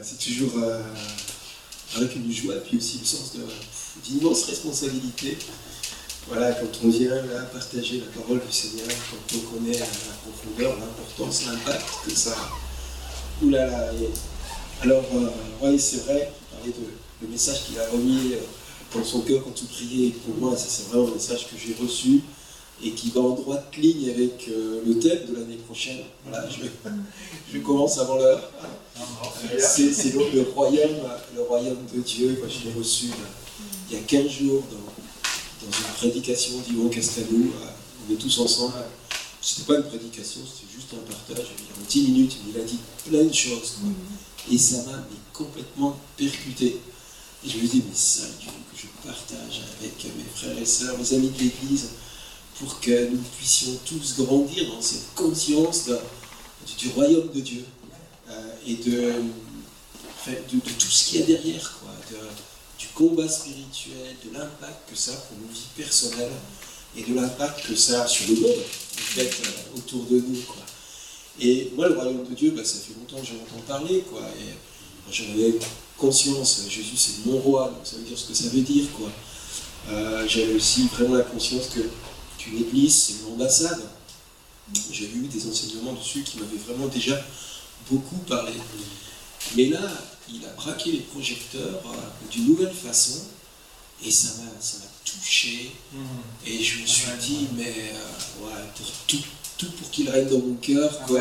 c'est toujours avec une joie, puis aussi le sens d'immense responsabilité. Voilà, quand on vient là partager la parole du Seigneur, quand on connaît la profondeur, l'importance, l'impact que ça a. Ouh là là. Alors, oui, c'est vrai, parler le message qu'il a remis dans son cœur quand il priait, pour moi, ça, c'est vraiment un message que j'ai reçu et qui va en droite ligne avec le thème de l'année prochaine. Voilà, je commence avant l'heure. C'est donc le royaume de Dieu. Moi, je l'ai reçu il y a 15 jours dans une prédication d'Yvon Castalou. On est tous ensemble. C'était pas une prédication, c'était juste un partage. En 10 minutes, il a dit plein de choses. Quoi. Et ça m'a complètement percuté. Et je me dis, mais ça, Dieu, que je partage avec mes frères et sœurs, mes amis de l'Église, pour que nous puissions tous grandir dans cette conscience du royaume de Dieu et de tout ce qu'il y a derrière, quoi, du combat spirituel, de l'impact que ça a pour nos vies personnelles et de l'impact que ça a sur le monde, en fait, autour de nous, quoi. Et moi, le royaume de Dieu, ça fait longtemps que j'en entends parler, quoi. Et j'en avais conscience. Jésus, c'est mon roi, donc ça veut dire ce que ça veut dire, quoi. J'avais aussi vraiment la conscience qu'une église, c'est une ambassade. J'avais eu des enseignements dessus qui m'avaient vraiment déjà beaucoup parlé. Mais là, il a braqué les projecteurs d'une nouvelle façon, et ça m'a touché. Et je me suis dit, mais pour tout pour qu'il règne dans mon cœur, quoi,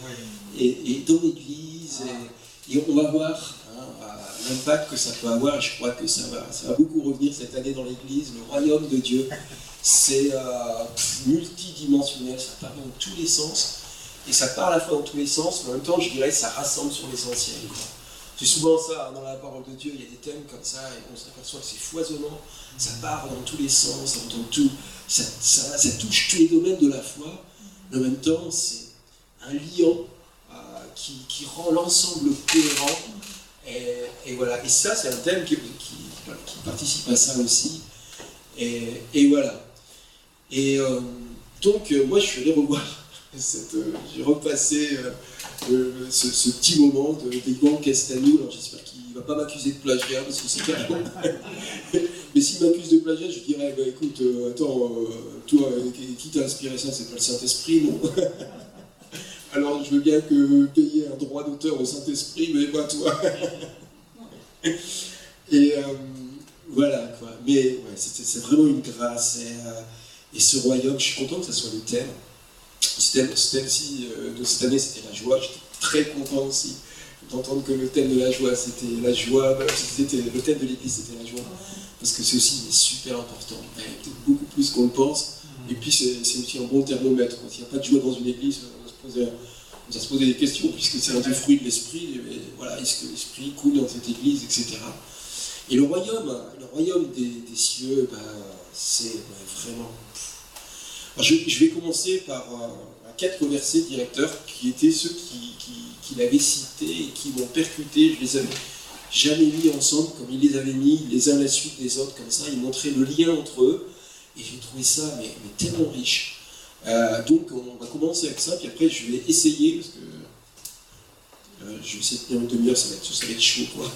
et dans l'église, et on va voir l'impact que ça peut avoir, et je crois que ça va beaucoup revenir cette année dans l'église. Le royaume de Dieu, c'est multidimensionnel, ça parle dans tous les sens, et ça part à la fois dans tous les sens, mais en même temps, je dirais, ça rassemble sur l'essentiel, quoi. C'est souvent ça, dans la parole de Dieu, il y a des thèmes comme ça, et on s'aperçoit que c'est foisonnant, ça part dans tous les sens, dans tout, ça touche tous les domaines de la foi, mais en même temps, c'est un liant qui rend l'ensemble cohérent, et voilà. Et ça, c'est un thème qui participe à ça aussi, et voilà. Et donc, moi, je suis allé revoir, j'ai repassé ce petit moment d'Yvon Castalou. Alors j'espère qu'il ne va pas m'accuser de plagiat, parce que c'est carrément... Mais s'il m'accuse de plagiat, je dirais, écoute, attends, toi, qui t'a inspiré ça? C'est pas le Saint-Esprit, non? Alors je veux bien payer un droit d'auteur au Saint-Esprit, mais pas toi. Et voilà, quoi. Mais ouais, c'est vraiment une grâce. Et ce royaume, je suis content que ça soit le thème. Ce thème-ci de cette année, c'était la joie. J'étais très content aussi d'entendre que le thème de la joie, c'était la joie. Le thème de l'église, c'était la joie. Parce que c'est aussi super important. Peut-être beaucoup plus qu'on le pense. Et puis, c'est aussi un bon thermomètre. S'il n'y a pas de joie dans une église, on va se poser des questions, puisque c'est un des fruits de l'esprit. Voilà, est-ce que l'esprit coule dans cette église, etc. Et le royaume des cieux, c'est vraiment... Alors, je vais commencer par 4 versets directeurs qui étaient ceux qu'il avait cités et qui m'ont percuté. Je les avais jamais mis ensemble comme il les avait mis, les uns à la suite des autres, comme ça. Il montrait le lien entre eux, et j'ai trouvé ça mais tellement riche. Donc on va commencer avec ça, puis après je vais essayer, parce que je vais essayer de tenir une demi-heure, ça va être chaud, quoi.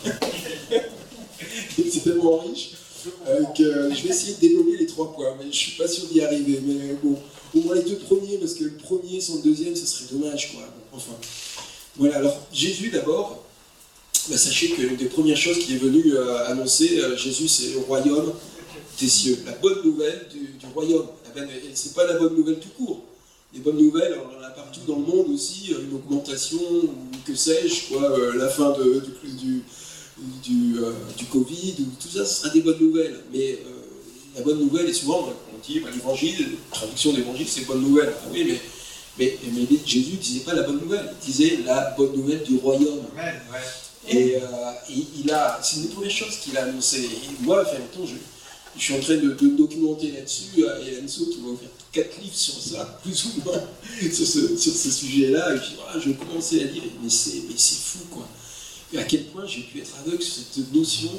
C'est tellement riche que je vais essayer de développer les 3 points, mais je suis pas sûr d'y arriver. Mais bon, au moins les 2 premiers, parce que le premier sans le deuxième, ça serait dommage, quoi. Bon, enfin, voilà. Alors Jésus d'abord. Sachez qu'une des premières choses qui est venue annoncer, Jésus, c'est le royaume des cieux, la bonne nouvelle du royaume. C'est pas la bonne nouvelle tout court. Les bonnes nouvelles, on en a partout dans le monde aussi, une augmentation, ou que sais-je, quoi, la fin du Covid, ou tout ça, ce sera des bonnes nouvelles. Mais la bonne nouvelle, et souvent on dit l'évangile, la traduction d'évangile, c'est bonne nouvelle. Ah oui, mais Jésus ne disait pas la bonne nouvelle, il disait la bonne nouvelle du royaume. Amen, ouais. Et c'est une des premières choses qu'il a annoncé. Et moi, enfin, je suis en train de me documenter là-dessus, et Enzo qui m'a offert 4 livres sur ça, plus ou moins, sur ce sujet-là. Et puis voilà, je commençais à dire, mais c'est fou, quoi. Et à quel point j'ai pu être aveugle sur cette notion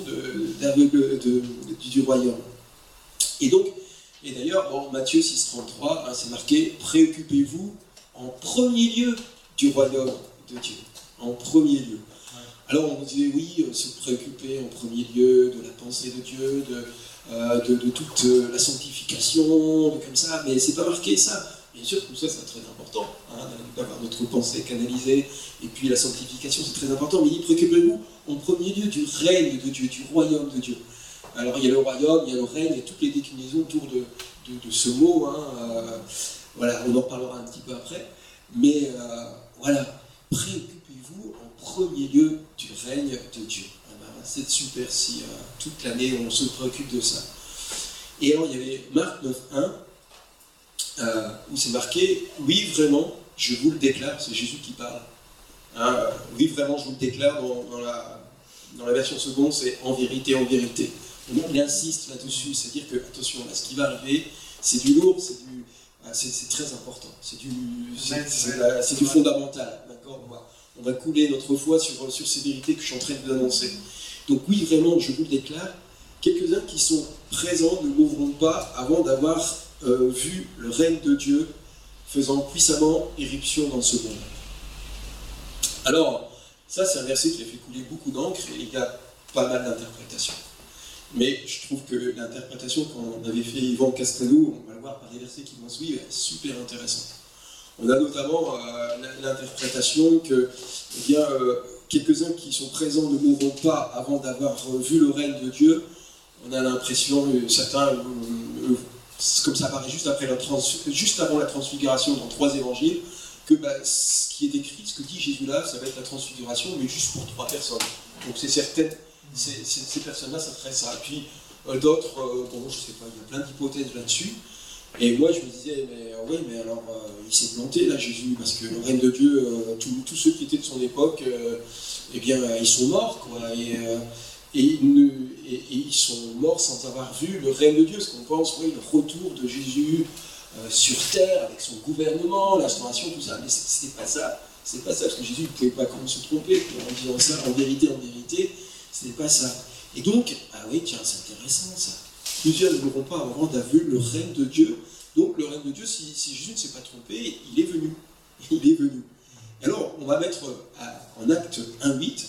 du royaume. Et d'ailleurs, Matthieu 6,33, c'est marqué « Préoccupez-vous en premier lieu du royaume de Dieu ». en premier lieu. Alors on disait oui, se préoccuper en premier lieu de la pensée de Dieu, de toute la sanctification, comme ça, mais c'est pas marqué ça. Bien sûr, tout ça c'est très important, hein, d'avoir notre pensée canalisée, et puis la sanctification c'est très important, mais il dit préoccupez-vous en premier lieu du règne de Dieu, du royaume de Dieu. Alors il y a le royaume, il y a le règne, il y a toutes les déclinaisons autour de ce mot, hein, voilà, on en parlera un petit peu après, mais voilà, préoccupez-vous en premier lieu du règne de Dieu. C'est super si toute l'année on se préoccupe de ça. Et alors il y avait Marc 9.1, où c'est marqué « Oui, vraiment, je vous le déclare », c'est Jésus qui parle. Hein, « Oui, vraiment, je vous le déclare », dans la version seconde, c'est « en vérité, en vérité ». Il insiste là-dessus, c'est-à-dire que, attention, là, ce qui va arriver, c'est du lourd, c'est très important, c'est du fondamental, d'accord ? On va couler notre foi sur ces vérités que je suis en train de vous annoncer. Donc oui, vraiment, je vous le déclare, quelques-uns qui sont présents ne mourront pas avant d'avoir vu le règne de Dieu faisant puissamment éruption dans ce monde. Alors, ça c'est un verset qui a fait couler beaucoup d'encre et il y a pas mal d'interprétations. Mais je trouve que l'interprétation qu'on avait fait Yvan Castelou, on va le voir par les versets qui vont suivre, est super intéressante. On a notamment l'interprétation que quelques-uns qui sont présents ne mourront pas avant d'avoir vu le règne de Dieu. On a l'impression, certains, comme ça apparaît juste avant la transfiguration dans 3 évangiles, que ce qui est décrit, ce que dit Jésus là, ça va être la transfiguration, mais juste pour 3 personnes. Donc c'est certain, ces personnes-là, ça serait ça. Et puis d'autres, bon, je sais pas, il y a plein d'hypothèses là-dessus. Et moi je me disais, mais alors il s'est planté là Jésus, parce que le règne de Dieu, tous ceux qui étaient de son époque, eh bien ils sont morts, quoi. Et ils sont morts sans avoir vu le règne de Dieu, parce qu'on pense, oui, le retour de Jésus sur terre, avec son gouvernement, l'instauration, tout ça, mais c'était pas ça, parce que Jésus ne pouvait pas comment se tromper, en disant ça, en vérité, c'était pas ça. Et donc, ah oui, tiens, c'est intéressant ça, plusieurs ne mourront pas avant d'avoir vu le règne de Dieu, donc le règne de Dieu, si Jésus ne s'est pas trompé, il est venu. Alors, on va mettre en acte 1.8,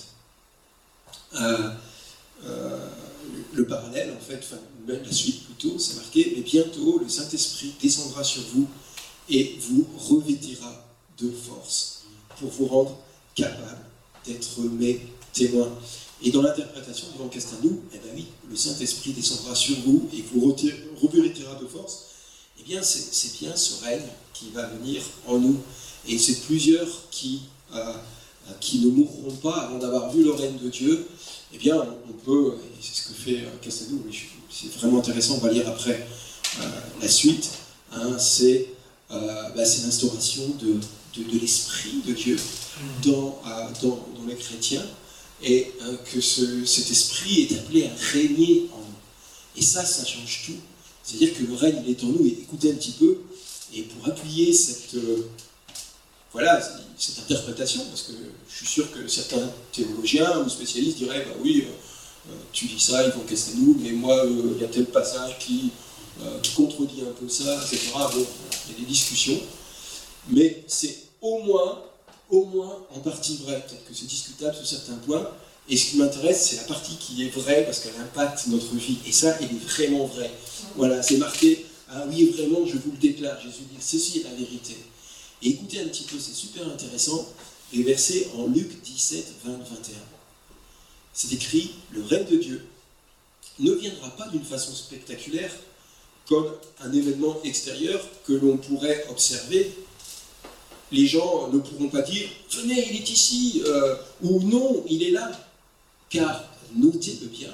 le parallèle, en fait, enfin, même la suite plutôt, c'est marqué « Mais bientôt, le Saint-Esprit descendra sur vous et vous revêtira de force pour vous rendre capable d'être mes témoins. » Et dans l'interprétation de Yvan Castelou, eh bien oui, le Saint-Esprit descendra sur vous et vous revêtira de force. Eh bien, c'est bien ce règne qui va venir en nous. Et c'est plusieurs qui ne mourront pas avant d'avoir vu le règne de Dieu. Eh bien, on peut, et c'est ce que fait Castelou, mais c'est vraiment intéressant, on va lire après la suite, hein, c'est l'instauration de l'Esprit de Dieu dans les chrétiens, et que cet Esprit est appelé à régner en nous. Et ça change tout. C'est-à-dire que le règne, il est en nous, et écoutez un petit peu, et pour appuyer cette interprétation, parce que je suis sûr que certains théologiens ou spécialistes diraient, bah oui, tu dis ça, Yvan Castelou, mais moi, il y a tel passage qui contredit un peu ça, etc. Bon, il y a des discussions, mais c'est au moins en partie vrai, peut-être que c'est discutable sur certains points, et ce qui m'intéresse, c'est la partie qui est vraie, parce qu'elle impacte notre vie, et ça, elle est vraiment vraie. Voilà, c'est marqué, ah oui, vraiment, je vous le déclare, Jésus dit, ceci est la vérité. Et écoutez un petit peu, c'est super intéressant, les versets en Luc 17, 20, 21. C'est écrit, le règne de Dieu ne viendra pas d'une façon spectaculaire, comme un événement extérieur que l'on pourrait observer. Les gens ne pourront pas dire « Venez, il est ici » ou « Non, il est là ». Car, notez-le bien,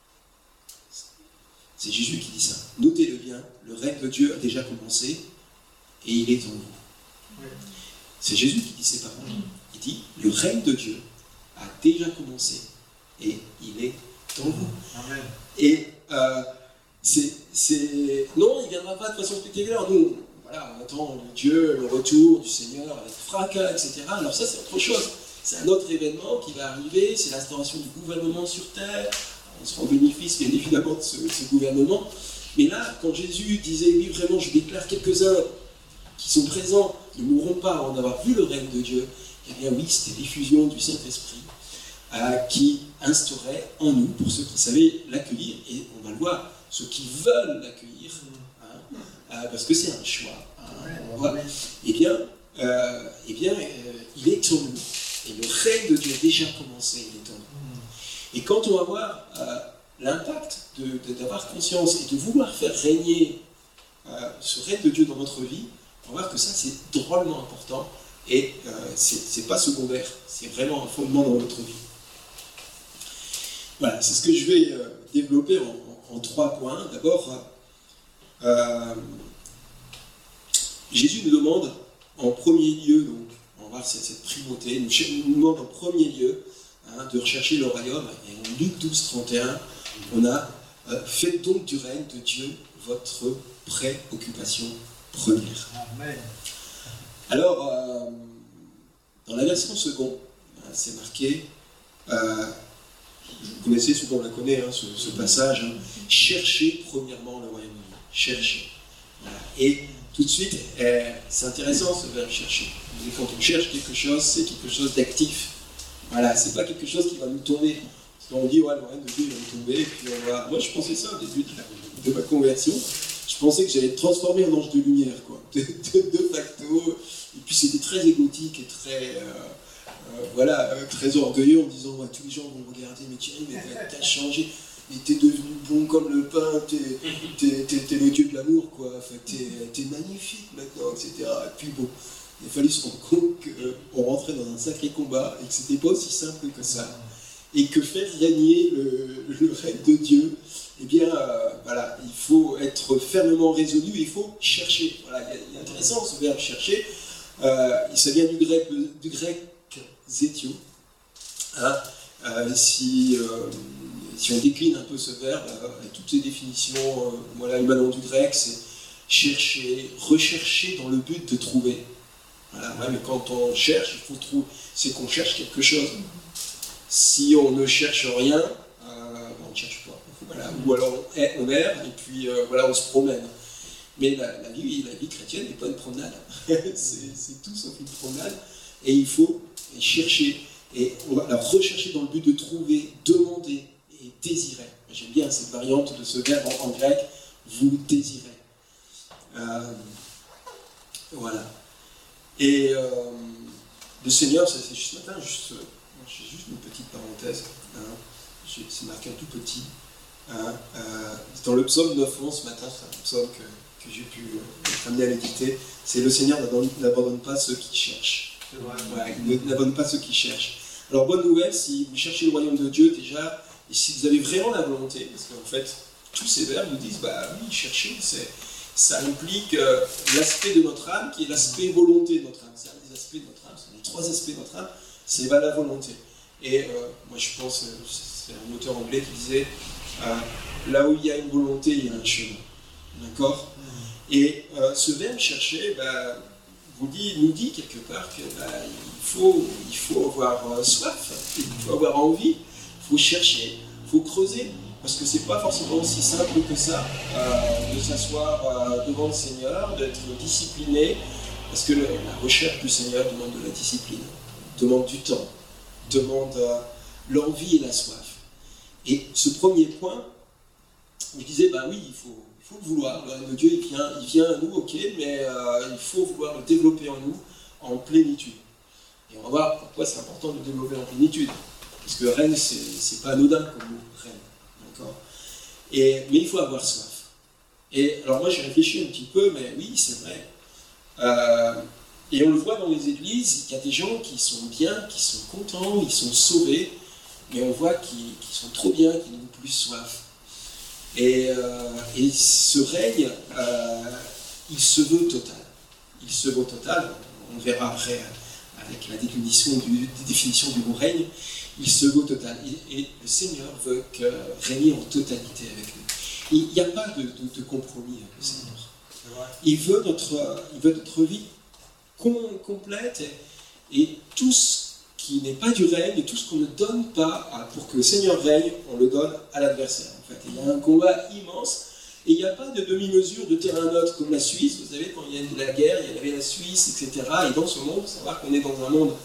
c'est Jésus qui dit ça, notez-le bien, le règne de Dieu a déjà commencé et il est en vous. C'est Jésus qui dit ces paroles. Il dit « Le règne de Dieu a déjà commencé et il est en vous. » Et non, il ne viendra pas de façon spectaculaire. Nous, voilà, on attend Dieu, le retour du Seigneur avec fracas, etc. Alors ça, c'est autre chose. C'est un autre événement qui va arriver, c'est l'instauration du gouvernement sur terre. On sera en bénéfice, bien évidemment, de ce gouvernement. Mais là, quand Jésus disait, oui, vraiment, je déclare quelques-uns qui sont présents, ne mourront pas avant d'avoir vu le règne de Dieu, Eh bien oui, c'était l'effusion du Saint-Esprit qui instaurait en nous, pour ceux qui savaient l'accueillir, et on va le voir, ceux qui veulent l'accueillir, parce que c'est un choix, eh bien, il est en nous. Et le règne de Dieu a déjà commencé, il est en nous. Et quand on va voir l'impact d'avoir conscience et de vouloir faire régner ce règne de Dieu dans notre vie, on va voir que ça c'est drôlement important et c'est pas secondaire, c'est vraiment un fondement dans notre vie. Voilà, c'est ce que je vais développer en 3 points. D'abord, Jésus nous demande en premier lieu, donc on va voir cette primauté, il nous demande en premier lieu de rechercher le royaume. Et en Luc 12, 31, on a faites donc du règne de Dieu votre préoccupation première. Amen. Alors, dans la version seconde, c'est marqué, vous connaissez, souvent on la connaît, ce passage, cherchez premièrement le royaume de Dieu. Cherchez. Voilà. Et tout de suite, c'est intéressant ce verbe chercher. Et quand on cherche quelque chose, c'est quelque chose d'actif. Voilà, c'est pas quelque chose qui va nous tomber. Parce qu'on dit, ouais, le règne de Dieu il va nous tomber, et puis on va... Moi je pensais ça au début de ma conversion. Je pensais que j'allais être transformé en ange de lumière, quoi. De facto. Et puis c'était très égotique et très... très orgueilleux en disant, ouais, tous les gens vont me regarder, mais Thierry, mais t'as changé. Mais t'es devenu bon comme le pain, t'es le dieu de l'amour, quoi. Enfin, t'es magnifique maintenant, etc. Et puis bon, il a fallu se rendre compte qu'on rentrait dans un sacré combat et que c'était pas aussi simple que ça. Et que faire régner le règne de Dieu, eh bien, il faut être fermement résolu, il faut chercher. Voilà, il est intéressant ce verbe chercher. Ça vient du grec zétio. Si on décline un peu ce verbe, avec toutes ces définitions émanant du grec, c'est chercher, rechercher dans le but de trouver. Voilà, mais quand on cherche, il faut trouver, c'est qu'on cherche quelque chose. Si on ne cherche rien, on ne cherche pas. Voilà. Ou alors on erre et puis on se promène. Mais la vie chrétienne n'est pas une promenade. c'est tout sauf une promenade. Et il faut chercher. Et on va la rechercher dans le but de trouver, demander et désirer. J'aime bien cette variante de ce verbe en grec, vous désirez. Voilà. Et le Seigneur, c'est juste ce matin, j'ai juste une petite parenthèse. C'est marqué un tout petit. Dans le psaume 9.11 ce matin, c'est un psaume que j'ai pu être amené à méditer. C'est le Seigneur n'abandonne pas ceux qui cherchent. Ouais, il n'abandonne pas ceux qui cherchent. Alors, bonne nouvelle, si vous cherchez le royaume de Dieu déjà, et si vous avez vraiment la volonté, parce qu'en fait, tous ces verbes nous disent, oui, chercher, ça implique l'aspect de notre âme qui est l'aspect volonté de notre âme. C'est un des aspects de notre âme, c'est les 3 aspects de notre âme, c'est la volonté. Et moi je pense, c'est un auteur anglais qui disait, là où il y a une volonté, il y a un chemin. D'accord ? Et ce verbe chercher, nous dit quelque part qu'il faut avoir soif, il faut avoir envie, il faut chercher, il faut creuser, parce que c'est pas forcément aussi simple que ça de s'asseoir devant le Seigneur, d'être discipliné, parce que la recherche du Seigneur demande de la discipline, demande du temps, demande l'envie et la soif. Et ce premier point, je disais, oui, il faut le vouloir. Le règne de Dieu, il vient à nous, ok, mais il faut vouloir le développer en nous en plénitude. Et on va voir pourquoi c'est important de le développer en plénitude. Parce que règne, c'est pas anodin comme mot, règne. D'accord ? Mais il faut avoir soif. Et alors moi, j'ai réfléchi un petit peu, mais oui, c'est vrai. Et on le voit dans les églises, il y a des gens qui sont bien, qui sont contents, ils sont sauvés, mais on voit qu'ils sont trop bien, qu'ils n'ont plus soif. Et ce règne, il se veut total. Il se veut total, on verra après avec la définition du mot règne, il se veut total. Et le Seigneur veut régner en totalité avec nous. Il n'y a pas de compromis avec le Seigneur. Il veut notre vie complète et tout ce qui n'est pas du règne, tout ce qu'on ne donne pas pour que le Seigneur règne, on le donne à l'adversaire. En fait, il y a un combat immense et il n'y a pas de demi-mesure de terrain neutre comme la Suisse. Vous savez, quand il y a eu la guerre, il y avait la Suisse, etc. Et dans ce monde, il faut savoir qu'on est dans un monde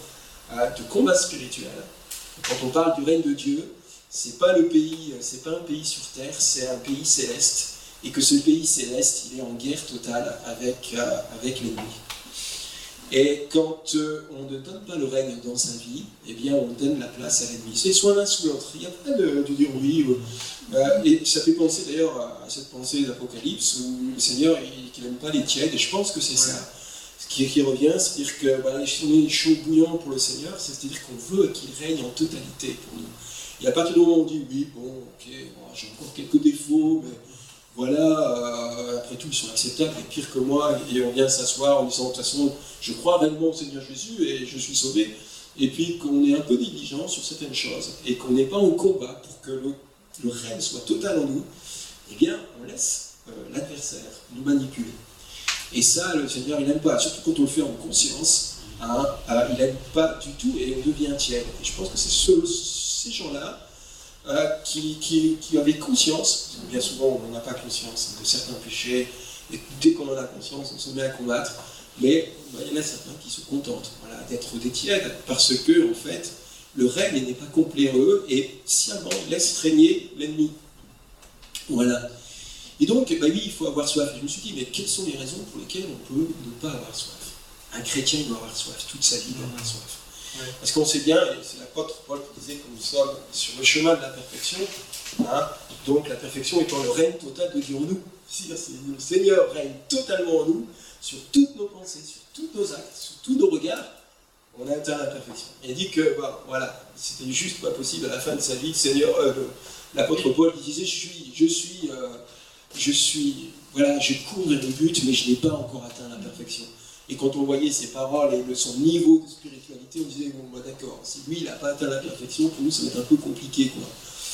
de combat spirituel. Quand on parle du règne de Dieu, c'est pas le pays, c'est pas un pays sur terre, c'est un pays céleste, et que ce pays céleste, il est en guerre totale avec l'ennemi. Et quand on ne donne pas le règne dans sa vie, eh bien on donne la place à l'ennemi. C'est soit l'un soit l'autre. Il n'y a pas de dire oui. Et ça fait penser d'ailleurs à cette pensée d'Apocalypse où le Seigneur il n'aime pas les tièdes, et je pense que c'est ça. Ce qui revient, c'est-à-dire que voilà, on est chaud bouillant pour le Seigneur, c'est-à-dire qu'on veut qu'il règne en totalité pour nous. Et à partir du moment où on dit oui, bon, ok, bon, j'ai encore quelques défauts, mais voilà, après tout, ils sont acceptables et pires que moi, et on vient s'asseoir en disant de toute façon, je crois réellement au Seigneur Jésus et je suis sauvé, et puis qu'on est un peu négligent sur certaines choses, et qu'on n'est pas en combat pour que le règne soit total en nous, eh bien, on laisse l'adversaire nous manipuler. Et ça, le Seigneur, il n'aime pas, surtout quand on le fait en conscience, il n'aime pas du tout, et on devient tiède. Et je pense que c'est ces gens-là qui avaient conscience, bien souvent on n'a pas conscience de certains péchés, et dès qu'on en a conscience, on se met à combattre, mais il y en a certains qui se contentent d'être des tièdes, parce que, en fait, le règne n'est pas complet en eux, et sciemment, ils laissent régner l'ennemi. Voilà. Et donc, oui, il faut avoir soif. Et je me suis dit, mais quelles sont les raisons pour lesquelles on peut ne pas avoir soif? Un chrétien doit avoir soif, toute sa vie doit avoir soif. Ouais. Parce qu'on sait bien, et c'est l'apôtre Paul qui disait que nous sommes sur le chemin de la perfection, donc la perfection étant le règne total de Dieu en nous. Le Seigneur règne totalement en nous, sur toutes nos pensées, sur tous nos actes, sur tous nos regards, on a atteint la perfection. Et il dit que, voilà, c'était juste pas possible à la fin de sa vie, le Seigneur, l'apôtre Paul qui disait, voilà, je cours vers le but, mais je n'ai pas encore atteint la perfection. Et quand on voyait ses paroles et son niveau de spiritualité, on disait, bon, d'accord, si lui, il n'a pas atteint la perfection, pour nous, ça va être un peu compliqué, quoi.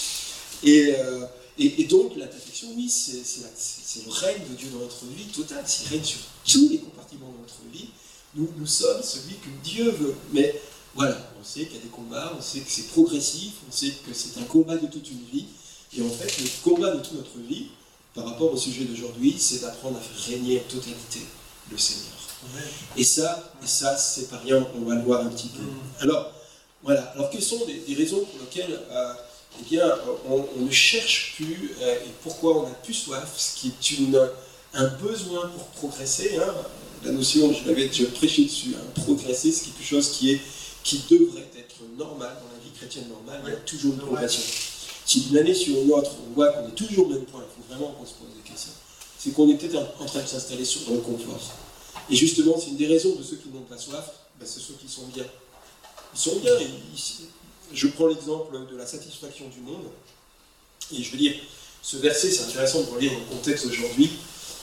Et donc, la perfection, oui, c'est le règne de Dieu dans notre vie total, c'est le règne sur tous les compartiments de notre vie. Nous sommes celui que Dieu veut. Mais voilà, on sait qu'il y a des combats, on sait que c'est progressif, on sait que c'est un combat de toute une vie. Et en fait, le combat de toute notre vie, par rapport au sujet d'aujourd'hui, c'est d'apprendre à faire régner en totalité le Seigneur. Et ça, c'est pas rien, on va le voir un petit peu. Alors, voilà. Alors, quelles sont des raisons pour lesquelles on ne cherche plus, et pourquoi on n'a plus soif, ce qui est un besoin pour progresser, la notion, je l'avais déjà prêché dessus, progresser, c'est quelque chose qui devrait être normal dans la vie chrétienne normale, il y a toujours une progression. Si d'une année sur une autre, on voit qu'on est toujours au même point, il faut vraiment qu'on se pose des questions, c'est qu'on est peut-être en train de s'installer dans le confort. Et justement, c'est une des raisons de ceux qui n'ont pas soif, c'est ceux qui sont bien. Ils sont bien, je prends l'exemple de la satisfaction du monde, et je veux dire, ce verset, c'est intéressant de le lire dans le contexte aujourd'hui,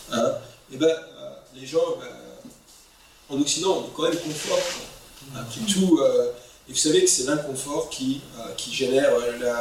les gens, en Occident, on est quand même confort. Après tout, et vous savez que c'est l'inconfort qui génère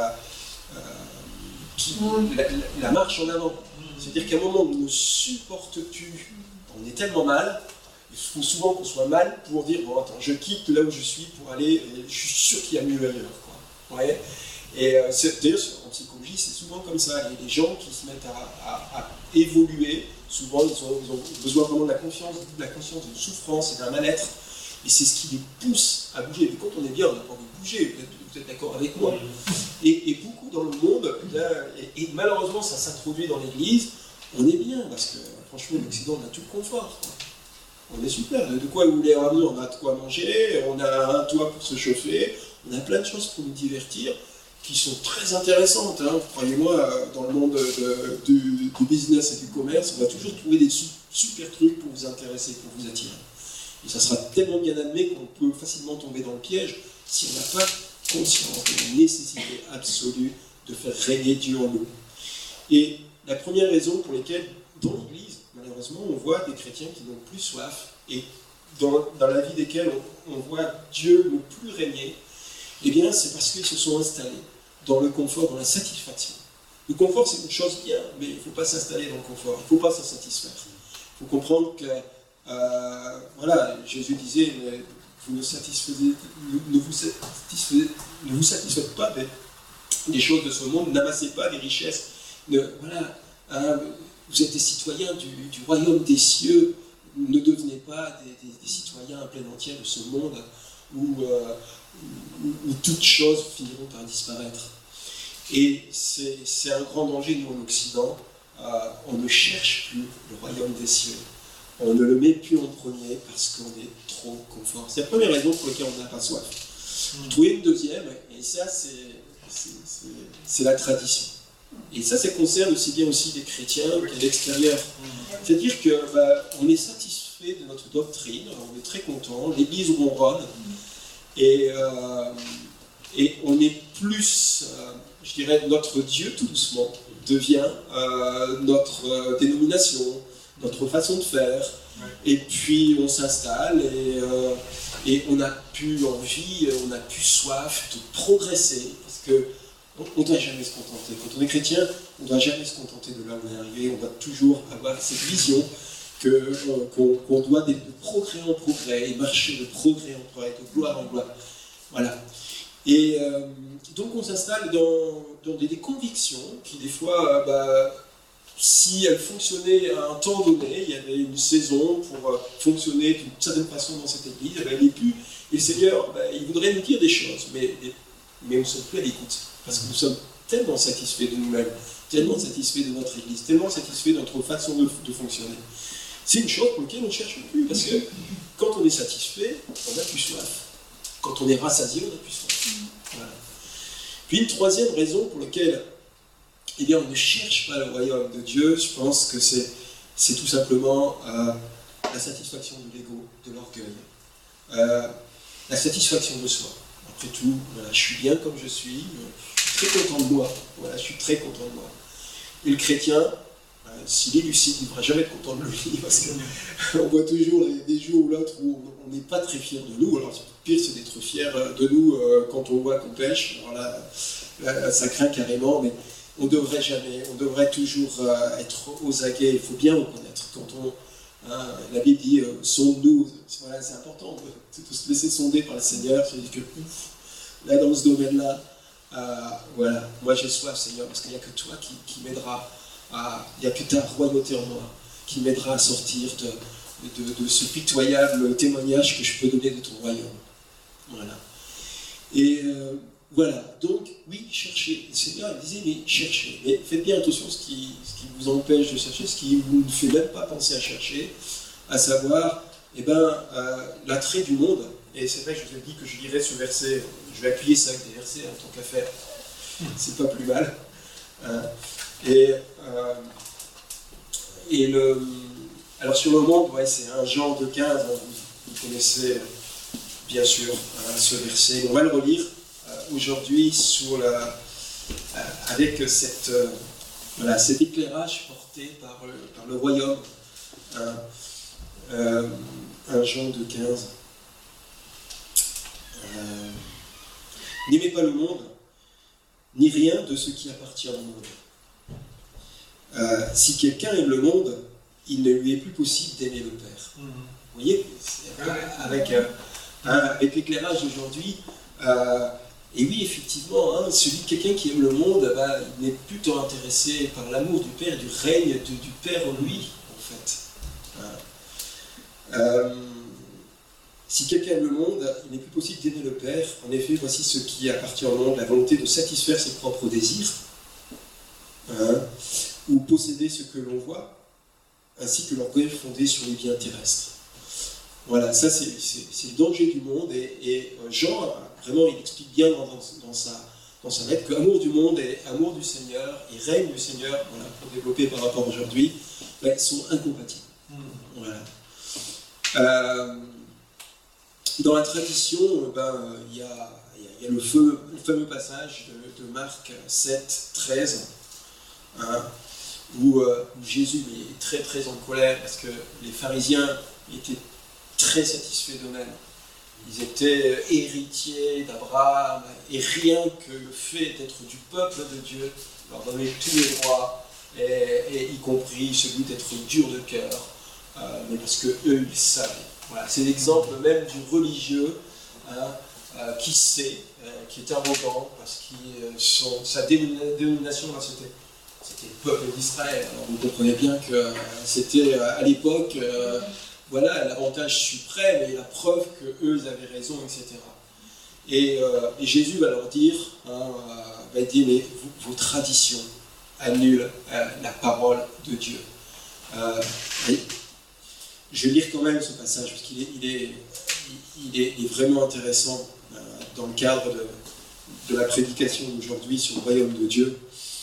la marche en avant. C'est-à-dire qu'à un moment où on ne supporte plus, on est tellement mal, il faut souvent qu'on soit mal pour dire, bon attends, je quitte là où je suis pour aller, et je suis sûr qu'il y a mieux ailleurs. Quoi. Ouais. Et d'ailleurs, en psychologie, c'est souvent comme ça. Les gens qui se mettent à évoluer, souvent ils ont besoin vraiment de la conscience d'une souffrance et d'un mal-être. Et c'est ce qui les pousse à bouger. Mais quand on est bien, on n'a pas envie de bouger, vous êtes d'accord avec moi. Et beaucoup dans le monde, et malheureusement ça s'introduit dans l'église, on est bien, parce que franchement, l'Occident, on a tout le confort. Quoi. On est super, de quoi vous voulez avoir besoin? On a de quoi manger, on a un toit pour se chauffer, on a plein de choses pour nous divertir, qui sont très intéressantes. Croyez-moi, dans le monde du business et du commerce, on va toujours trouver des super trucs pour vous intéresser, pour vous attirer. Et ça sera tellement bien admis qu'on peut facilement tomber dans le piège si on n'a pas conscience de la nécessité absolue de faire régner Dieu en nous. Et la première raison pour laquelle, dans l'Église, malheureusement, on voit des chrétiens qui n'ont plus soif, et dans la vie desquels on voit Dieu ne plus régner, eh bien, c'est parce qu'ils se sont installés dans le confort, dans la satisfaction. Le confort, c'est une chose bien, mais il ne faut pas s'installer dans le confort, il ne faut pas s'en satisfaire. Il faut comprendre que, voilà, Jésus disait, vous ne vous satisfaites pas des choses de ce monde, n'amassez pas des richesses. Voilà, vous êtes des citoyens du royaume des cieux, ne devenez pas des citoyens à plein entier de ce monde où toutes choses finiront par disparaître. Et c'est un grand danger, nous, en Occident. On ne cherche plus le royaume des cieux. On ne le met plus en premier parce qu'on est trop confort. C'est la première raison pour laquelle on n'a pas soif. Je trouvais une deuxième, et ça, c'est la tradition. Et ça concerne aussi bien aussi les chrétiens qu'à l'extérieur. C'est-à-dire qu'on est satisfait de notre doctrine, on est très content, l'Église ronronne, et on est plus, je dirais, notre Dieu, tout doucement, devient notre dénomination, notre façon de faire, et puis on s'installe, et on n'a plus envie, on n'a plus soif de progresser, parce qu'on ne doit jamais se contenter. Quand on est chrétien, on ne doit jamais se contenter de là où on est arrivé, on doit toujours avoir cette vision qu'on doit de progrès en progrès, et marcher de progrès en progrès, de gloire en gloire. Voilà. Et donc on s'installe dans des convictions qui des fois, si elles fonctionnaient à un temps donné, il y avait une saison pour fonctionner d'une certaine façon dans cette église, elle n'est plus. Et le Seigneur, il voudrait nous dire des choses, mais on ne sommes plus à l'écoute, parce que nous sommes tellement satisfaits de nous-mêmes, tellement satisfaits de notre église, tellement satisfaits de notre façon de fonctionner. C'est une chose pour laquelle on ne cherche plus, parce que quand on est satisfait, on n'a plus soif. Quand on est rassasié, on n'a plus soif. Voilà. Puis une troisième raison pour laquelle on ne cherche pas le royaume de Dieu, je pense que c'est tout simplement la satisfaction de l'ego, de l'orgueil. La satisfaction de soi. Après tout, voilà, je suis bien comme je suis très content de moi. Voilà, je suis très content de moi. Et le chrétien, s'il est lucide, il ne devra jamais être content de lui, parce qu'on voit toujours des jours ou l'autre où on n'est pas très fier de nous. Alors, le pire, c'est d'être fier de nous quand on voit qu'on pêche. Alors là, ça craint carrément, mais on devrait toujours être aux aguets. Il faut bien reconnaître. La Bible dit sonde-nous. Voilà, c'est important de se laisser sonder par le Seigneur. C'est-à-dire que là, dans ce domaine-là, voilà, moi j'ai soif, Seigneur, parce qu'il n'y a que toi qui m'aidera. Il n'y a que ta royauté en moi qui m'aidera à sortir de ce pitoyable témoignage que je peux donner de ton royaume. Voilà. Et voilà, donc oui, cherchez. Le Seigneur il disait, mais cherchez. Mais faites bien attention à ce qui vous empêche de chercher, ce qui vous ne fait même pas penser à chercher, à savoir l'attrait du monde. Et c'est vrai que je vous ai dit que je lirais ce verset, je vais appuyer ça avec des versets en tant qu'à faire. C'est pas plus mal. Alors sur le monde, c'est un Jean 2,15, vous connaissez bien sûr ce verset. On va le relire aujourd'hui avec cet éclairage porté par le royaume. 1 Jean 2,15. N'aimez pas le monde, ni rien de ce qui appartient au monde. Si quelqu'un aime le monde, il ne lui est plus possible d'aimer le Père. Vous voyez, avec l'éclairage d'aujourd'hui, et oui, effectivement, quelqu'un qui aime le monde, il n'est plus tant intéressé par l'amour du Père, du règne du Père en lui, en fait. Si quelqu'un aime le monde, il n'est plus possible d'aimer le Père. En effet, voici ce qui appartient au monde, la volonté de satisfaire ses propres désirs, ou posséder ce que l'on voit, ainsi que l'orgueil fondé sur les biens terrestres. Voilà, ça c'est le danger du monde, et Jean, vraiment, il explique bien dans sa lettre que l'amour du monde et l'amour du Seigneur, et règne du Seigneur, voilà, pour développer par rapport à aujourd'hui, sont incompatibles. Voilà. Dans la tradition, il y a le fameux passage de Marc 7, 13, où Jésus est très très en colère parce que les pharisiens étaient très satisfaits d'eux-mêmes. Ils étaient héritiers d'Abraham, et rien que le fait d'être du peuple de Dieu leur donnait tous les droits, et y compris celui d'être dur de cœur, mais parce que eux ils savaient. Voilà, c'est l'exemple même du religieux qui sait, qui est arrogant, parce que sa dénomination, c'était le peuple d'Israël. Alors vous comprenez bien que c'était à l'époque voilà l'avantage suprême et la preuve qu'eux ils avaient raison, etc. Et Jésus va leur dire, va dire, mais vos traditions annulent la parole de Dieu. Je vais lire quand même ce passage, parce qu'il est vraiment intéressant dans le cadre de la prédication d'aujourd'hui sur le royaume de Dieu.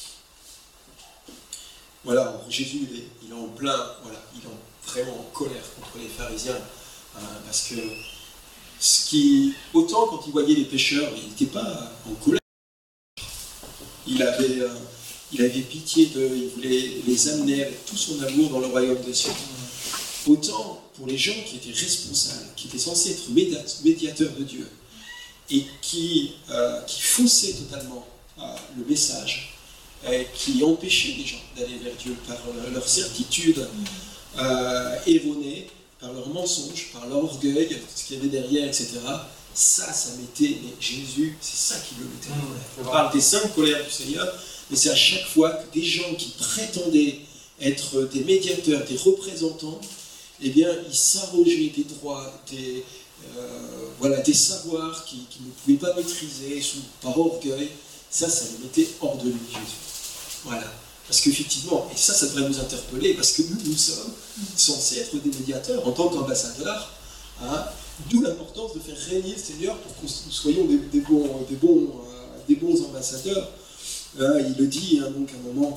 Voilà, alors Jésus, il est en plein, voilà, il est vraiment en colère contre les pharisiens, parce que autant quand il voyait les pécheurs, il n'était pas en colère. Il avait pitié d'eux, il voulait les amener avec tout son amour dans le royaume des cieux. Autant pour les gens qui étaient responsables, qui étaient censés être médiateurs de Dieu, et qui faussaient totalement le message, qui empêchaient les gens d'aller vers Dieu par leur certitude erronée, par leur mensonge, par leur orgueil, ce qu'il y avait derrière, etc. Ça mettait, mais Jésus, c'est ça qui le mettait en colère. On parle des 5 colères du Seigneur, mais c'est à chaque fois que des gens qui prétendaient être des médiateurs, des représentants, eh bien, ils s'arrogeaient des droits, des savoirs qu'ils ne pouvaient pas maîtriser par orgueil. Ça les mettait hors de lui, Jésus. Voilà. Parce qu'effectivement, et ça devrait nous interpeller, parce que nous sommes censés être des médiateurs en tant qu'ambassadeurs, d'où l'importance de faire régner le Seigneur pour que nous soyons des bons ambassadeurs. Il le dit, donc à un moment,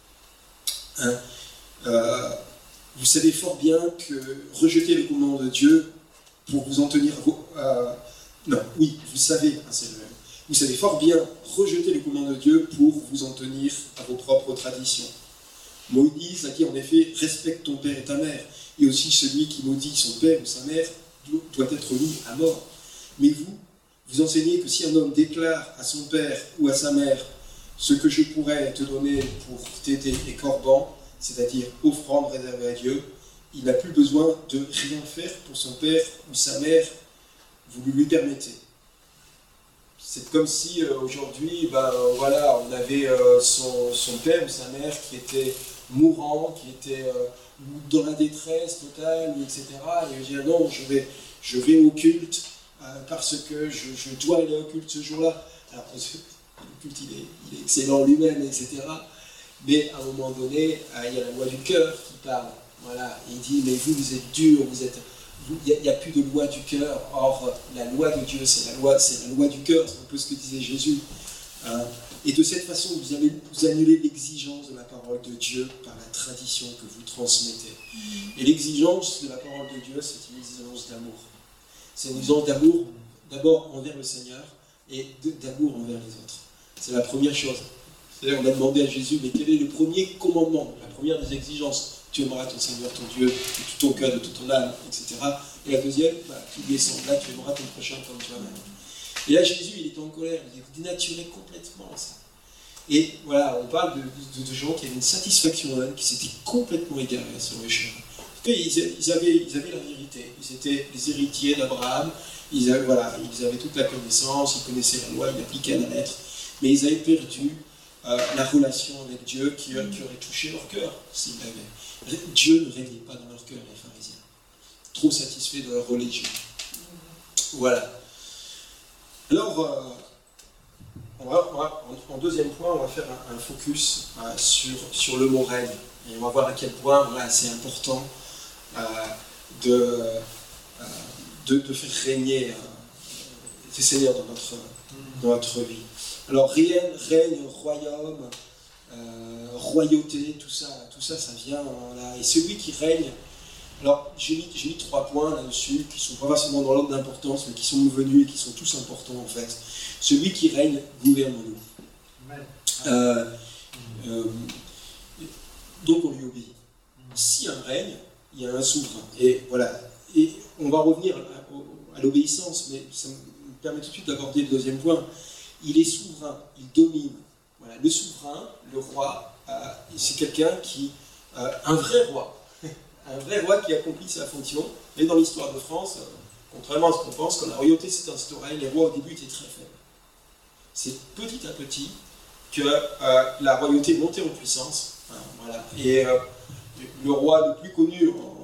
vous savez fort bien que rejeter le commandement de Dieu pour vous en tenir vous savez fort bien rejeter le commandement de Dieu pour vous en tenir à vos propres traditions. Moïse a dit en effet, respecte ton père et ta mère, et aussi celui qui maudit son père ou sa mère doit être mis à mort. Mais vous enseignez que si un homme déclare à son père ou à sa mère ce que je pourrais te donner pour t'aider les corbans, c'est-à-dire offrande réservée à Dieu, il n'a plus besoin de rien faire pour son père ou sa mère, vous lui permettez. C'est comme si aujourd'hui, on avait son père ou sa mère qui était mourant, qui était dans la détresse totale, etc. Et il dit non, je vais au culte parce que je dois aller au culte ce jour-là. Alors, le culte, il est excellent lui-même, etc. Mais à un moment donné, il y a la loi du cœur qui parle. Voilà, il dit, mais vous êtes durs, il n'y a plus de loi du cœur. Or, la loi de Dieu, c'est la loi du cœur, c'est un peu ce que disait Jésus. Et de cette façon, vous annulez l'exigence de la parole de Dieu par la tradition que vous transmettez. Et l'exigence de la parole de Dieu, c'est une exigence d'amour. C'est une exigence d'amour, d'abord envers le Seigneur, et d'amour envers les autres. C'est la première chose. C'est-à-dire, on a demandé à Jésus, mais quel est le premier commandement, la première des exigences? Tu aimeras ton Seigneur, ton Dieu, de tout ton cœur, de toute ton âme, etc. Et la deuxième, qui lui est semblable, tu aimeras ton prochain comme toi-même. Et là, Jésus, il est en colère, il dénaturait complètement ça. Et voilà, on parle de gens qui avaient une satisfaction d'âme, qui s'étaient complètement égarés sur le chemin. Ils avaient la vérité, ils étaient les héritiers d'Abraham, ils avaient toute la connaissance, ils connaissaient la loi, ils l'appliquaient à la lettre, mais ils avaient perdu la relation avec Dieu qui aurait touché leur cœur s'ils l'avaient. Dieu ne régnait pas dans leur cœur, les pharisiens. Trop satisfaits de leur religion. Voilà. Alors, en deuxième point, on va faire un focus sur le mot règne. Et on va voir à quel point c'est important de faire régner le Seigneur dans notre vie. Alors, règne, royaume, royauté, tout ça, ça vient là. Et celui qui règne, alors j'ai mis 3 points là-dessus, qui sont pas forcément dans l'ordre d'importance, mais qui sont venus et qui sont tous importants en fait. Celui qui règne, gouverne-nous. Donc on lui obéit. Si un règne, il y a un souverain. Et voilà. Et on va revenir à l'obéissance, mais ça me permet tout de suite d'aborder le deuxième point. Il est souverain, il domine. Voilà. Le souverain, le roi, c'est quelqu'un qui... un vrai roi qui accomplit sa fonction. Et dans l'histoire de France, contrairement à ce qu'on pense, quand la royauté s'est instaurée, les rois au début étaient très faibles. C'est petit à petit que la royauté montait en puissance. Voilà. Et le roi le plus connu en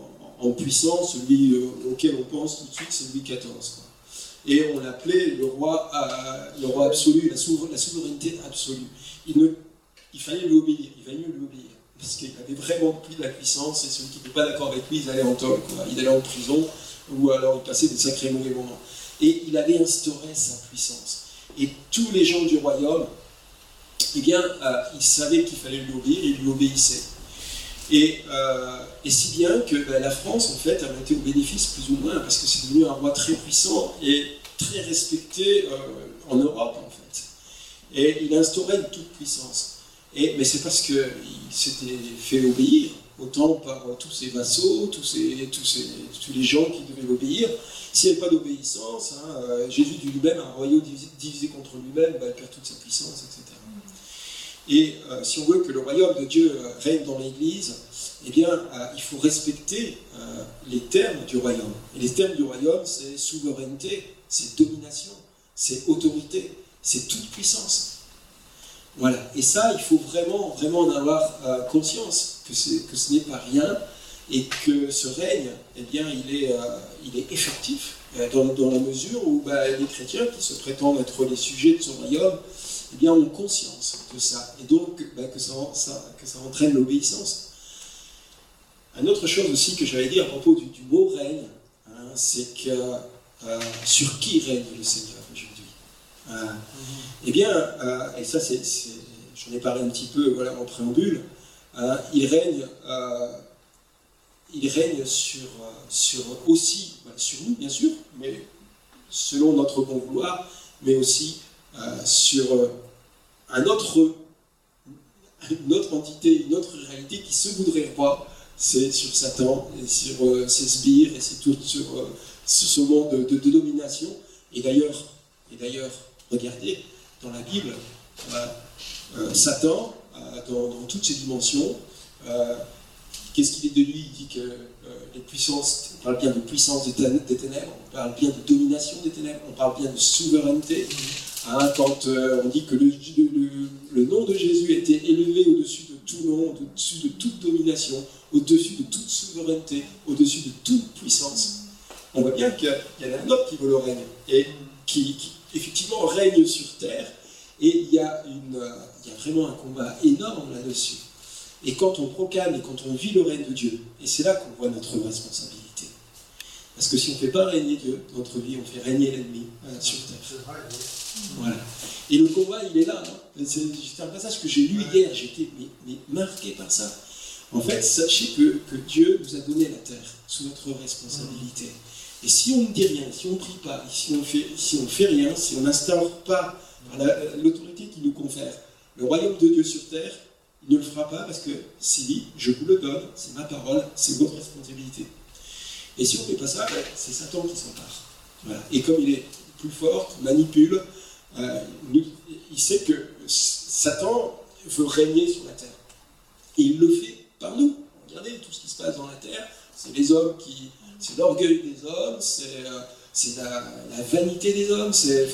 en puissance, celui auquel on pense tout de suite, c'est Louis XIV. Quoi. Et on l'appelait le roi absolu, la souveraineté absolue. Il fallait lui obéir, il valait mieux lui obéir. Parce qu'il avait vraiment pris de la puissance, et celui qui n'était pas d'accord avec lui, il allait en tôle, quoi. Il allait en prison, ou alors il passait des sacrés mauvais moments. Et il avait instauré sa puissance. Et tous les gens du royaume, eh bien, ils savaient qu'il fallait lui obéir, et ils lui obéissaient. Et si bien que la France, en fait, a été au bénéfice plus ou moins, parce que c'est devenu un roi très puissant et très respecté en Europe, en fait. Et il a instauré une toute puissance. Mais c'est parce qu'il s'était fait obéir, autant par tous ses vassaux, tous les gens qui devaient l'obéir. S'il n'y avait pas d'obéissance, Jésus dit lui-même, un royaume divisé contre lui-même, il perd toute sa puissance, etc. Et si on veut que le royaume de Dieu règne dans l'Église, eh bien, il faut respecter les termes du royaume. Et les termes du royaume, c'est souveraineté, c'est domination, c'est autorité, c'est toute puissance. Voilà. Et ça, il faut vraiment en avoir conscience, que ce n'est pas rien, et que ce règne, eh bien, il est effectif, dans la mesure où les chrétiens qui se prétendent être les sujets de ce royaume, eh bien, ont conscience de ça, et donc que ça entraîne l'obéissance. Une autre chose aussi que j'avais dit à propos du mot règne, c'est que sur qui règne le Seigneur aujourd'hui Eh bien, et ça j'en ai parlé un petit peu en préambule, il règne aussi sur nous, bien sûr, mais selon notre bon vouloir, mais aussi sur une autre entité, une autre réalité qui se voudrait roi, c'est sur Satan, et sur ses sbires, et c'est tout sur ce monde de domination. Et d'ailleurs, regardez, dans la Bible, Satan, dans toutes ses dimensions, qu'est-ce qu'il est de lui? Il dit que les puissances, on parle bien de puissance des ténèbres, on parle bien de domination des ténèbres, on parle bien de souveraineté. Quand on dit que le nom de Jésus était élevé au-dessus de tout nom, au-dessus de toute domination, au-dessus de toute souveraineté, au-dessus de toute puissance, on voit bien qu'il y en a un autre qui veut le règne, et qui effectivement règne sur terre, et il y a vraiment un combat énorme là-dessus. Et quand on proclame et quand on vit le règne de Dieu, et c'est là qu'on voit notre responsabilité. Parce que si on ne fait pas régner Dieu dans notre vie, on fait régner l'ennemi sur terre. Voilà. Et le combat, il est là. C'est un passage que j'ai lu hier, j'étais marqué par ça. En fait, sachez que Dieu nous a donné la terre sous notre responsabilité. Et si on ne dit rien, si on ne prie pas, si on fait rien, si on n'instaure pas l'autorité qu'il nous confère, le royaume de Dieu sur terre, il ne le fera pas parce que c'est dit, je vous le donne, c'est ma parole, c'est votre responsabilité. Et si on ne fait pas ça, c'est Satan qui s'empare. Voilà. Et comme il est plus fort, manipule, il sait que Satan veut régner sur la terre. Et il le fait par nous. Regardez tout ce qui se passe dans la terre, c'est les hommes c'est l'orgueil des hommes, c'est la vanité des hommes, c'est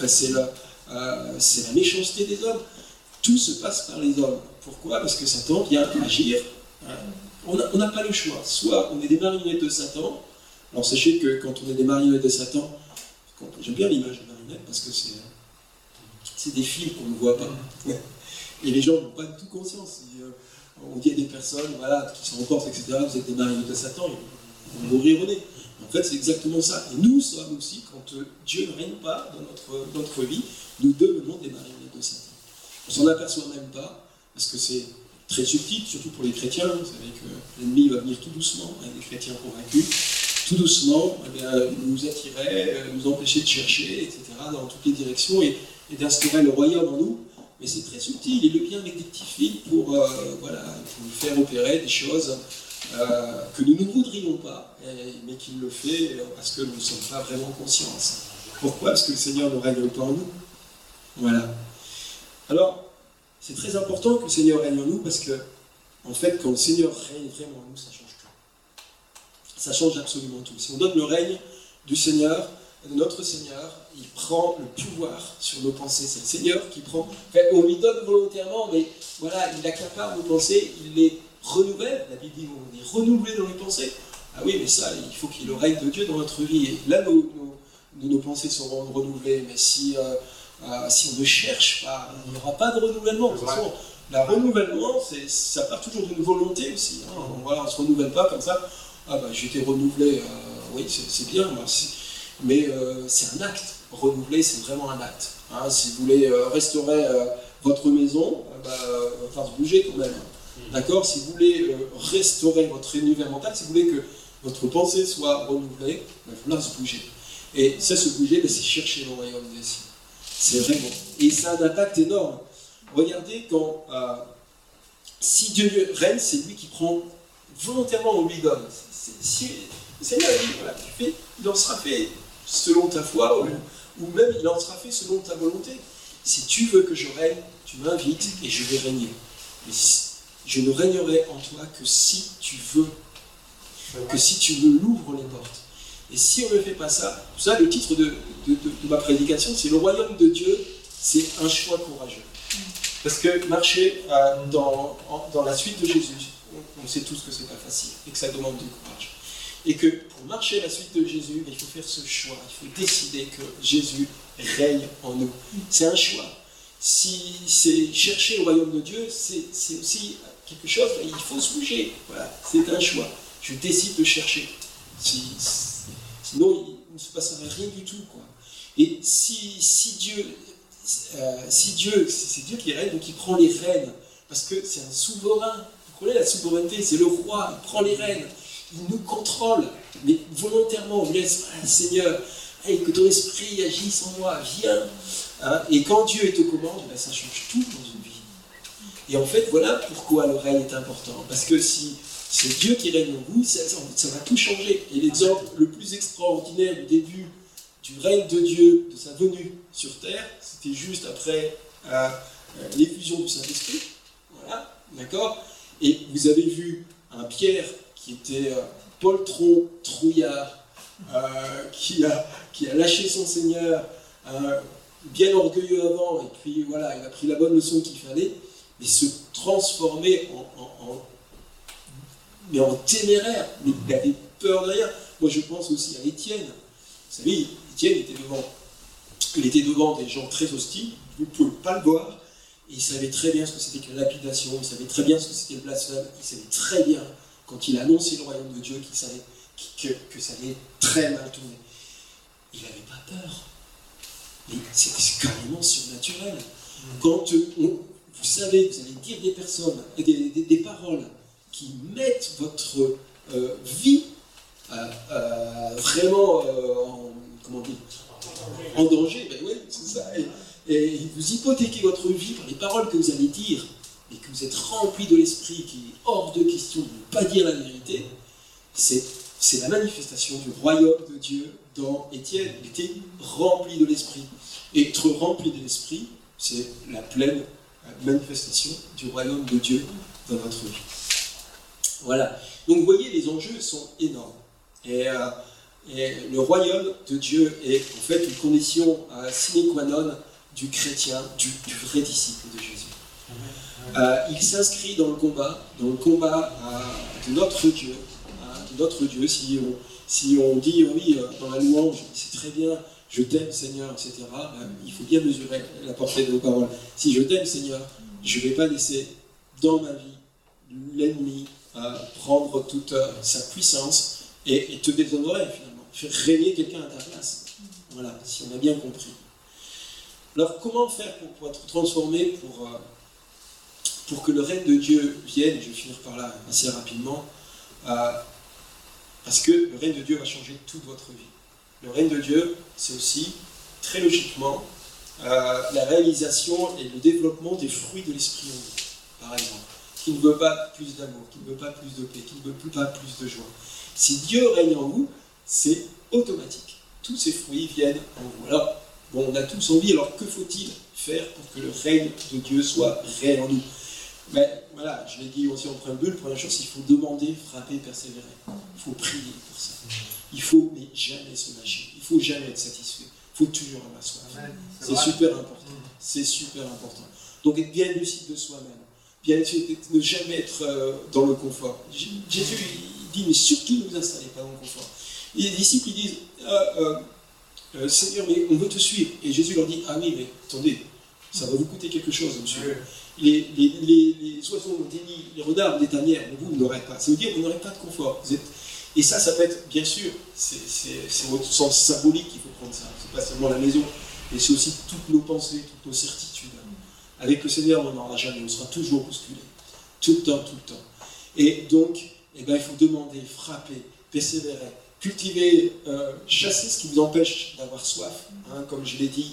la méchanceté des hommes. Tout se passe par les hommes. Pourquoi? Parce que Satan vient agir. On n'a pas le choix. Soit on est des marionnettes de Satan. Alors sachez que quand on est des marionnettes de Satan, j'aime bien l'image de marionnette parce que c'est des fils qu'on ne voit pas. Et les gens n'ont pas du tout conscience. On dit à des personnes qui se remportent, etc., vous êtes des marionnettes de Satan, ils vont mourir au nez. En fait, c'est exactement ça. Et nous sommes aussi, quand Dieu ne règne pas dans notre vie, nous devenons des marionnettes de Satan. On s'en aperçoit même pas, parce que c'est très subtil, surtout pour les chrétiens. Vous savez que l'ennemi va venir tout doucement, les chrétiens convaincus, tout doucement, nous attirer, nous empêcher de chercher, etc., dans toutes les directions, et d'instaurer le royaume en nous. Mais c'est très subtil, il le vient avec des petits fils pour nous faire opérer des choses que nous ne voudrions pas, mais qu'il le fait parce que nous ne sommes pas vraiment conscients de ça. Pourquoi? Parce que le Seigneur ne règne pas en nous. Voilà. Alors, c'est très important que le Seigneur règne en nous parce que, en fait, quand le Seigneur règne vraiment en nous, ça change tout. Ça change absolument tout. Si on donne le règne du Seigneur, de notre Seigneur, il prend le pouvoir sur nos pensées. C'est le Seigneur qui prend. Enfin, on lui donne volontairement, mais voilà, il accapare nos pensées, il les renouvelle. La Bible dit on est renouvelé dans les pensées. ah oui, mais ça, il faut qu'il y ait le règne de Dieu dans notre vie. Et là, nos pensées seront renouvelées, mais si on ne cherche pas, il n'y aura pas de renouvellement. De toute façon, le renouvellement, ça part toujours d'une volonté aussi. Hein. Voilà, on ne se renouvelle pas comme ça. Ah ben, j'ai été renouvelé, oui, c'est bien, mais c'est un acte. Renouveler, c'est vraiment un acte. Hein. Si vous voulez restaurer votre maison, il va falloir se bouger quand même. D'accord? Si vous voulez restaurer votre univers mental, si vous voulez que votre pensée soit renouvelée, il va falloir se bouger. Et ça, se bouger, c'est chercher le royaume des cieux. C'est vraiment. Et ça a un impact énorme. Regardez quand, si Dieu règne, c'est lui qui prend volontairement, on lui donne. Si le Seigneur dit, voilà, il en sera fait selon ta foi, ou même il en sera fait selon ta volonté. Si tu veux que je règne, tu m'invites et je vais régner. Mais je ne régnerai en toi que si tu veux, l'ouvres les portes. Et si on ne fait pas ça, le titre de ma prédication, c'est le royaume de Dieu, c'est un choix courageux. Parce que marcher dans la suite de Jésus, on sait tous que c'est pas facile et que ça demande du courage. Et que pour marcher la suite de Jésus, il faut faire ce choix, il faut décider que Jésus règne en nous. C'est un choix. Si c'est chercher le royaume de Dieu, c'est aussi quelque chose, il faut se bouger. Voilà, c'est un choix. Je décide de chercher. Sinon, il ne se passerait rien du tout, quoi. Et c'est Dieu qui règne, donc il prend les rênes, parce que c'est un souverain. Vous comprenez la souveraineté, c'est le roi, il prend les rênes, il nous contrôle, mais volontairement, on laisse, Seigneur, hey, que ton esprit agisse en moi, viens. Hein, et quand Dieu est aux commandes, ça change tout dans une vie. Et en fait, voilà pourquoi le règne est important, parce que si c'est Dieu qui règne en vous, ça va tout changer. Et l'exemple le plus extraordinaire du début du règne de Dieu, de sa venue sur terre, c'était juste après l'effusion du Saint-Esprit. Voilà, d'accord? Et vous avez vu un Pierre qui était poltron, trouillard, qui a lâché son Seigneur, bien orgueilleux avant, et puis voilà, il a pris la bonne leçon qu'il fallait, mais se transformer en téméraire, mais il avait peur de rien. Moi je pense aussi à Étienne. Vous savez, Étienne était devant des gens très hostiles, vous ne pouvez pas le voir, et il savait très bien ce que c'était que la lapidation, il savait très bien ce que c'était le blasphème, il savait très bien, quand il annonçait le royaume de Dieu, qu'il savait que ça allait très mal tourner. Il n'avait pas peur. Mais c'est carrément surnaturel. Quand vous savez que vous allez dire des personnes, des paroles qui mettent votre vie vraiment en danger, ben oui, c'est ça. Et vous hypothéquez votre vie par les paroles que vous allez dire, et que vous êtes rempli de l'esprit, qui est hors de question de ne pas dire la vérité, c'est la manifestation du royaume de Dieu dans Étienne. Il était rempli de l'esprit. Et être rempli de l'esprit, c'est la pleine manifestation du royaume de Dieu dans notre vie. Voilà. Donc vous voyez, les enjeux sont énormes. Et le royaume de Dieu est en fait une condition sine qua non du chrétien, du vrai disciple de Jésus. Il s'inscrit dans le combat de notre Dieu. Si on dit oui dans la louange, c'est très bien, je t'aime Seigneur, etc., il faut bien mesurer la portée de nos paroles. Si je t'aime Seigneur, je ne vais pas laisser dans ma vie l'ennemi prendre toute sa puissance et te déshonorer finalement, faire régner quelqu'un à ta place. Voilà, si on a bien compris. Alors comment faire pour être transformé, pour que le règne de Dieu vienne? Je vais finir par là assez rapidement, parce que le règne de Dieu va changer toute votre vie. Le règne de Dieu, c'est aussi, très logiquement, la réalisation et le développement des fruits de l'esprit en vous, par exemple, qui ne veut pas plus d'amour, qui ne veut pas plus de paix, qui ne veut pas plus de joie. Si Dieu règne en vous, c'est automatique. Tous ces fruits viennent en vous. Alors, bon, on a tous envie, alors que faut-il faire pour que le règne de Dieu soit réel en nous? Mais voilà, je l'ai dit aussi en préambule, première chose, il faut demander, frapper, persévérer. Il faut prier pour ça. Il faut mais jamais se lâcher. Il ne faut jamais être satisfait. Il faut toujours avoir soif. C'est super important. C'est super important. Donc être bien lucide de soi-même. Bien ne jamais être dans le confort. Jésus, dit, mais surtout ne vous installez pas dans le confort. Et les disciples, ils disent, Seigneur, mais on veut te suivre. Et Jésus leur dit, ah oui, mais attendez, ça va vous coûter quelque chose de me suivre. Les oiseaux ont des nids, les renards ont des tanières, mais vous n'aurez pas. Ça veut dire que vous n'aurez pas de confort. Et ça peut être, bien sûr, c'est au sens symbolique qu'il faut prendre ça. C'est pas seulement la maison, mais c'est aussi toutes nos pensées, toutes nos certitudes. Avec le Seigneur, on n'en aura jamais, on sera toujours bousculé. Tout le temps. Et donc, il faut demander, frapper, persévérer, cultiver, chasser ce qui vous empêche d'avoir soif, comme je l'ai dit,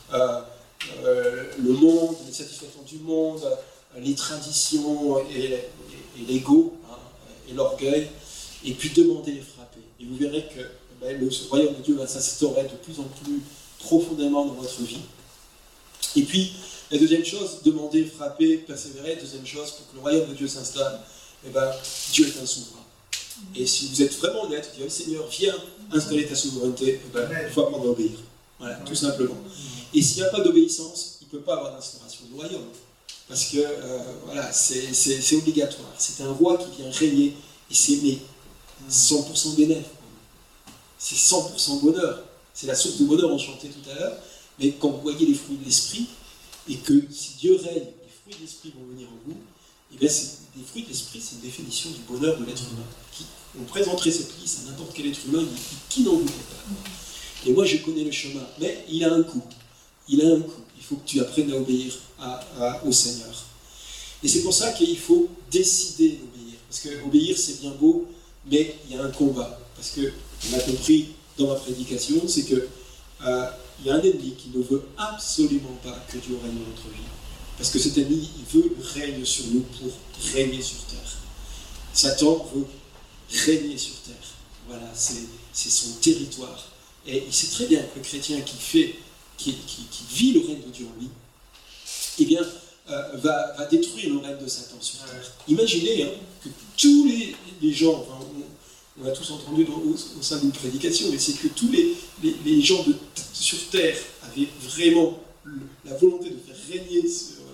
le monde, les satisfactions du monde, les traditions et l'ego, et l'orgueil, et puis demander et frapper. Et vous verrez que le royaume de Dieu va s'instaurer de plus en plus profondément dans votre vie. Et puis, la deuxième chose, demander, frapper, persévérer. Deuxième chose, pour que le royaume de Dieu s'installe, Dieu est un souverain. Et si vous êtes vraiment honnête, vous dites, Seigneur, viens installer ta souveraineté, il faut apprendre à obéir. Voilà, tout simplement. Et s'il n'y a pas d'obéissance, il ne peut pas avoir d'instauration du royaume. Parce que, c'est obligatoire. C'est un roi qui vient régner, et c'est 100% bénéfice. C'est 100% bonheur. C'est la source de bonheur, on chantait tout à l'heure. Mais quand vous voyez les fruits de l'esprit, et que si Dieu règne, les fruits de l'esprit vont venir en vous, les fruits de l'esprit, c'est une définition du bonheur de l'être humain. On présenterait cette liste à n'importe quel être humain, qui n'en voudrait pas. Et moi, je connais le chemin, mais il a un coût. Il faut que tu apprennes à obéir au Seigneur. Et c'est pour ça qu'il faut décider d'obéir. Parce que obéir, c'est bien beau, mais il y a un combat. Parce que, on a compris dans ma prédication, c'est que il y a un ennemi qui ne veut absolument pas que Dieu règne dans notre vie. Parce que cet ennemi, il veut régner sur nous pour régner sur terre. Satan veut régner sur terre. Voilà, c'est son territoire. Et il sait très bien que le chrétien qui vit le règne de Dieu en lui, eh bien, va détruire le règne de Satan sur terre. Imaginez que tous les gens, on a tous entendu au sein d'une prédication, mais c'est que tous les gens sur terre avaient vraiment la volonté de faire régner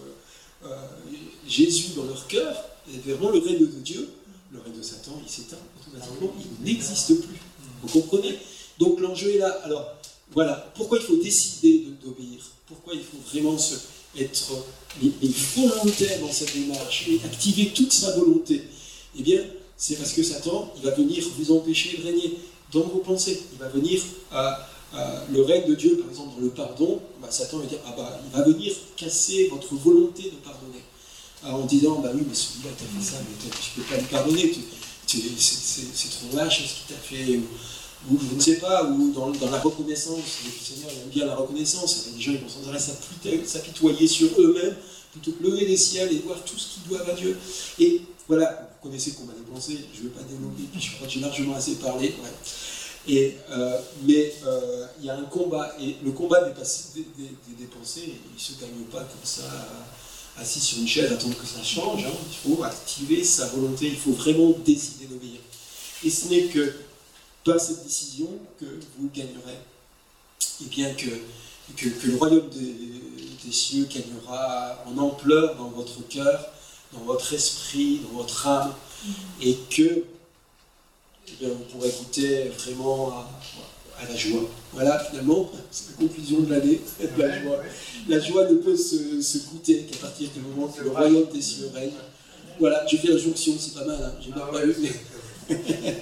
Jésus dans leur cœur, et vraiment le règne de Dieu, le règne de Satan, il s'éteint automatiquement, il n'existe plus. Vous comprenez? Donc l'enjeu est là. Alors voilà, pourquoi il faut décider d'obéir? Pourquoi il faut vraiment être les volontaires dans cette démarche et activer toute sa volonté? Eh bien, c'est parce que Satan, il va venir vous empêcher de régner dans vos pensées. Il va venir le règne de Dieu, par exemple, dans le pardon. Satan va dire, il va venir casser votre volonté de pardonner. En disant, oui, mais celui-là, t'as fait ça, mais tu ne peux pas lui pardonner. C'est trop lâche ce qu'il t'a fait. Ou je ne sais pas, ou dans la reconnaissance. Le Seigneur aime bien la reconnaissance. Il y a des gens qui vont sans arrêt s'apitoyer sur eux-mêmes, plutôt que lever les ciels et voir tout ce qu'ils doivent à Dieu. Et voilà, vous connaissez le combat des pensées, je ne vais pas développer, puis je crois que j'ai largement assez parlé. Ouais. Mais il y a un combat, et le combat des pensées, il ne se gagne pas comme ça, assis sur une chaise, attendre que ça change. Il faut activer sa volonté, il faut vraiment décider d'obéir. Et ce n'est que par cette décision que vous gagnerez, et bien que le royaume des cieux gagnera en ampleur dans votre cœur, dans votre esprit, dans votre âme, et que vous pourrez goûter vraiment à la joie. Voilà, finalement, c'est la conclusion de l'année, la joie. La joie ne peut se goûter qu'à partir du moment que le royaume des cieux règne. Voilà, j'ai fait la jonction, c'est pas mal, j'ai même pas eu, mais...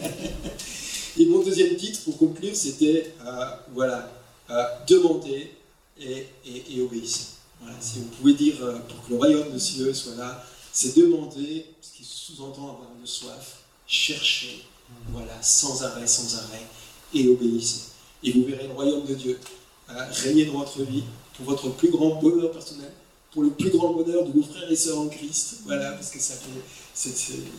Et mon deuxième titre, pour conclure, c'était, demander et obéissez. Voilà, si vous pouvez dire, pour que le royaume des cieux soit là, c'est demander, ce qui sous-entend avoir une soif, chercher, sans arrêt, et obéissez. Et vous verrez le royaume de Dieu régner dans votre vie, pour votre plus grand bonheur personnel, pour le plus grand bonheur de vos frères et sœurs en Christ, parce que c'est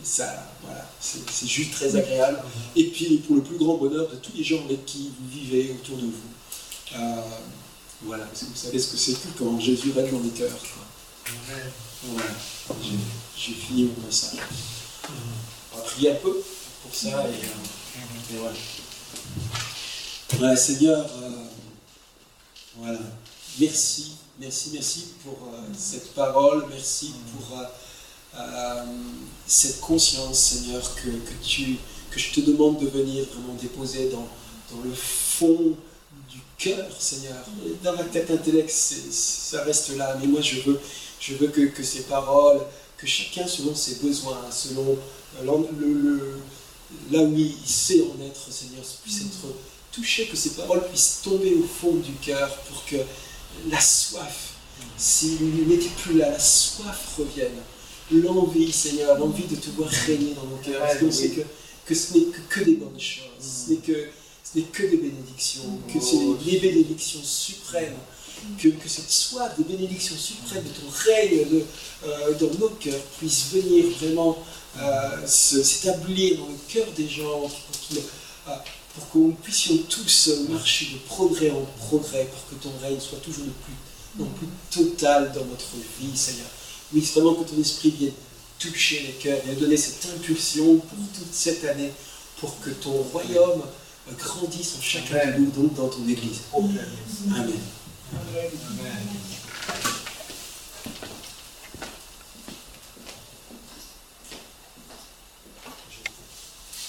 juste très agréable, et puis pour le plus grand bonheur de tous les gens avec qui vous vivez autour de vous. Parce que vous savez ce que c'est que quand Jésus règne dans les cœurs. Voilà, j'ai fini mon message. On va prier un peu pour ça, et voilà. Voilà, Seigneur, merci pour cette parole, merci pour cette conscience, Seigneur, que tu que je te demande de venir vraiment déposer dans le fond du cœur, Seigneur. Dans la tête intellect, ça reste là, mais moi je veux que ces paroles, que chacun selon ses besoins, selon là où il sait en être, Seigneur, puisse être touché, que ces paroles puissent tomber au fond du cœur pour que la soif, s'il n'était plus là, la soif revienne. L'envie, Seigneur, l'envie de te voir régner dans nos cœurs. Parce qu'on sait que ce n'est que des bonnes choses, ce n'est que des bénédictions, que c'est les bénédictions suprêmes, que cette soif des bénédictions suprêmes de ton règne dans nos cœurs puisse venir vraiment s'établir dans le cœur des gens, pour que nous puissions tous marcher de progrès en progrès, pour que ton règne soit toujours le plus total dans notre vie, Seigneur. Oui, c'est vraiment que ton esprit vienne toucher les cœurs et donner cette impulsion pour toute cette année, pour que ton royaume grandisse en chacun de nous, donc dans ton Église. Amen. Amen.